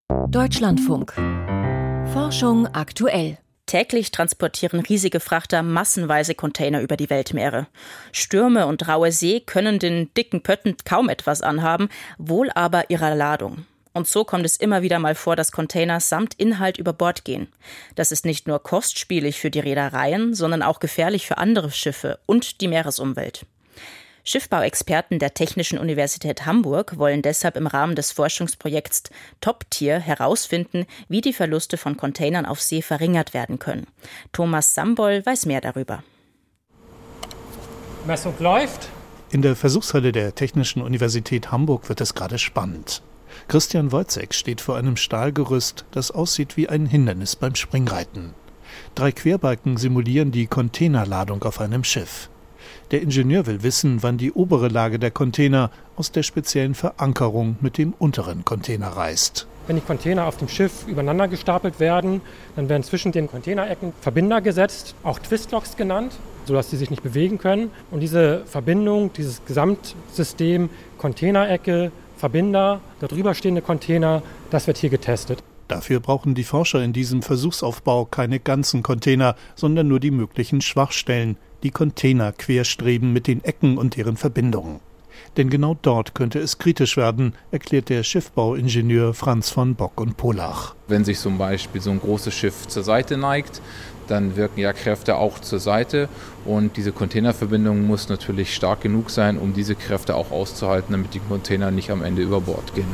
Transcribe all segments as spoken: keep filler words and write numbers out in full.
Deutschlandfunk. Forschung aktuell. Täglich transportieren riesige Frachter massenweise Container über die Weltmeere. Stürme und raue See können den dicken Pötten kaum etwas anhaben, wohl aber ihrer Ladung. Und so kommt es immer wieder mal vor, dass Container samt Inhalt über Bord gehen. Das ist nicht nur kostspielig für die Reedereien, sondern auch gefährlich für andere Schiffe und die Meeresumwelt. Schiffbauexperten der Technischen Universität Hamburg wollen deshalb im Rahmen des Forschungsprojekts Top-Tier herausfinden, wie die Verluste von Containern auf See verringert werden können. Thomas Samboll weiß mehr darüber. Messung läuft. In der Versuchshalle der Technischen Universität Hamburg wird es gerade spannend. Christian Wojcek steht vor einem Stahlgerüst, das aussieht wie ein Hindernis beim Springreiten. Drei Querbalken simulieren die Containerladung auf einem Schiff. Der Ingenieur will wissen, wann die obere Lage der Container aus der speziellen Verankerung mit dem unteren Container reißt. Wenn die Container auf dem Schiff übereinander gestapelt werden, dann werden zwischen den Containerecken Verbinder gesetzt, auch Twistlocks genannt, sodass sie sich nicht bewegen können. Und diese Verbindung, dieses Gesamtsystem Containerecke, Verbinder, darüber stehende Container, das wird hier getestet. Dafür brauchen die Forscher in diesem Versuchsaufbau keine ganzen Container, sondern nur die möglichen Schwachstellen, die Container-Querstreben mit den Ecken und deren Verbindungen. Denn genau dort könnte es kritisch werden, erklärt der Schiffbauingenieur Franz von Bock und Polach. Wenn sich zum Beispiel so ein großes Schiff zur Seite neigt, dann wirken ja Kräfte auch zur Seite und diese Containerverbindung muss natürlich stark genug sein, um diese Kräfte auch auszuhalten, damit die Container nicht am Ende über Bord gehen.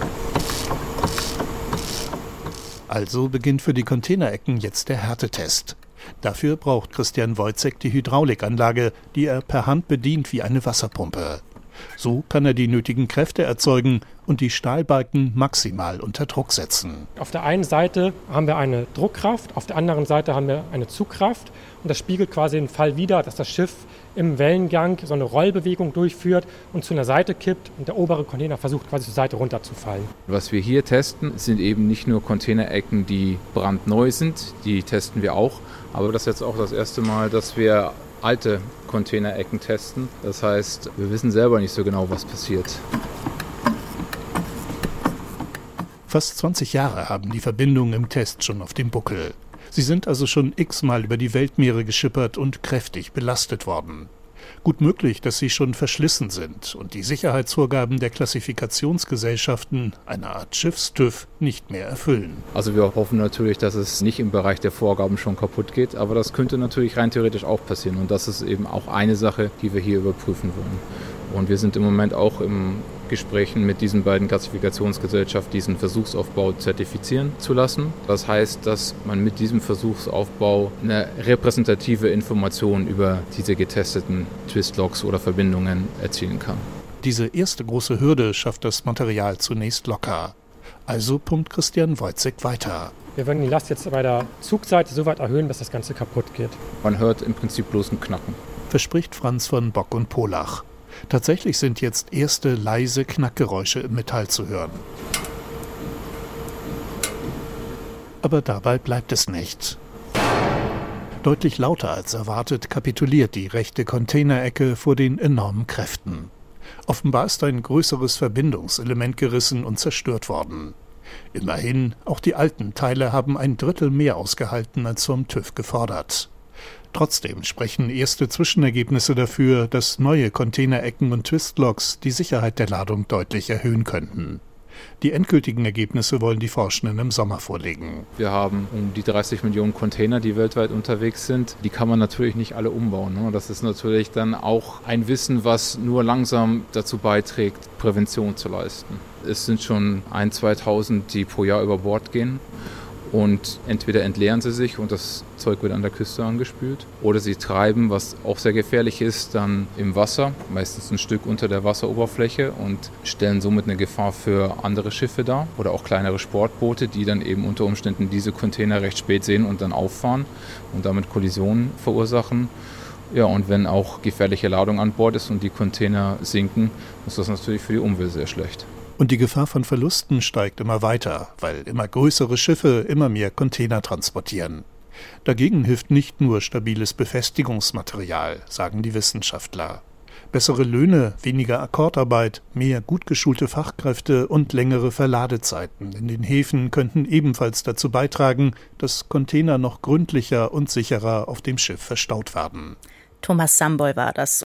Also beginnt für die Containerecken jetzt der Härtetest. Dafür braucht Christian Wojcek die Hydraulikanlage, die er per Hand bedient wie eine Wasserpumpe. So kann er die nötigen Kräfte erzeugen und die Stahlbalken maximal unter Druck setzen. Auf der einen Seite haben wir eine Druckkraft, auf der anderen Seite haben wir eine Zugkraft. Und das spiegelt quasi den Fall wider, dass das Schiff im Wellengang so eine Rollbewegung durchführt und zu einer Seite kippt und der obere Container versucht quasi zur Seite runterzufallen. Was wir hier testen, sind eben nicht nur Containerecken, die brandneu sind, die testen wir auch. Aber das ist jetzt auch das erste Mal, dass wir alte Containerecken testen. Das heißt, wir wissen selber nicht so genau, was passiert. Fast zwanzig Jahre haben die Verbindungen im Test schon auf dem Buckel. Sie sind also schon x-mal über die Weltmeere geschippert und kräftig belastet worden. Gut möglich, dass sie schon verschlissen sind und die Sicherheitsvorgaben der Klassifikationsgesellschaften, einer Art Schiffstüv, nicht mehr erfüllen. Also wir hoffen natürlich, dass es nicht im Bereich der Vorgaben schon kaputt geht, aber das könnte natürlich rein theoretisch auch passieren und das ist eben auch eine Sache, die wir hier überprüfen wollen. Und wir sind im Moment auch im Gesprächen mit diesen beiden Klassifikationsgesellschaften, diesen Versuchsaufbau zertifizieren zu lassen. Das heißt, dass man mit diesem Versuchsaufbau eine repräsentative Information über diese getesteten Twistlocks oder Verbindungen erzielen kann. Diese erste große Hürde schafft das Material zunächst locker. Also pumpt Christian Wojcek weiter. Wir werden die Last jetzt bei der Zugseite so weit erhöhen, dass das Ganze kaputt geht. Man hört im Prinzip bloß ein Knacken. Verspricht Franz von Bock und Polach. Tatsächlich sind jetzt erste leise Knackgeräusche im Metall zu hören. Aber dabei bleibt es nicht. Deutlich lauter als erwartet kapituliert die rechte Containerecke vor den enormen Kräften. Offenbar ist ein größeres Verbindungselement gerissen und zerstört worden. Immerhin, auch die alten Teile haben ein Drittel mehr ausgehalten als vom TÜV gefordert. Trotzdem sprechen erste Zwischenergebnisse dafür, dass neue Containerecken und Twistlocks die Sicherheit der Ladung deutlich erhöhen könnten. Die endgültigen Ergebnisse wollen die Forschenden im Sommer vorlegen. Wir haben um die dreißig Millionen Container, die weltweit unterwegs sind. Die kann man natürlich nicht alle umbauen. Ne? Das ist natürlich dann auch ein Wissen, was nur langsam dazu beiträgt, Prävention zu leisten. Es sind schon ein-, zweitausend, die pro Jahr über Bord gehen. Und entweder entleeren sie sich und das Zeug wird an der Küste angespült oder sie treiben, was auch sehr gefährlich ist, dann im Wasser, meistens ein Stück unter der Wasseroberfläche und stellen somit eine Gefahr für andere Schiffe dar oder auch kleinere Sportboote, die dann eben unter Umständen diese Container recht spät sehen und dann auffahren und damit Kollisionen verursachen. Ja, und wenn auch gefährliche Ladung an Bord ist und die Container sinken, ist das natürlich für die Umwelt sehr schlecht. Und die Gefahr von Verlusten steigt immer weiter, weil immer größere Schiffe immer mehr Container transportieren. Dagegen hilft nicht nur stabiles Befestigungsmaterial, sagen die Wissenschaftler. Bessere Löhne, weniger Akkordarbeit, mehr gut geschulte Fachkräfte und längere Verladezeiten in den Häfen könnten ebenfalls dazu beitragen, dass Container noch gründlicher und sicherer auf dem Schiff verstaut werden. Thomas Sambol war das.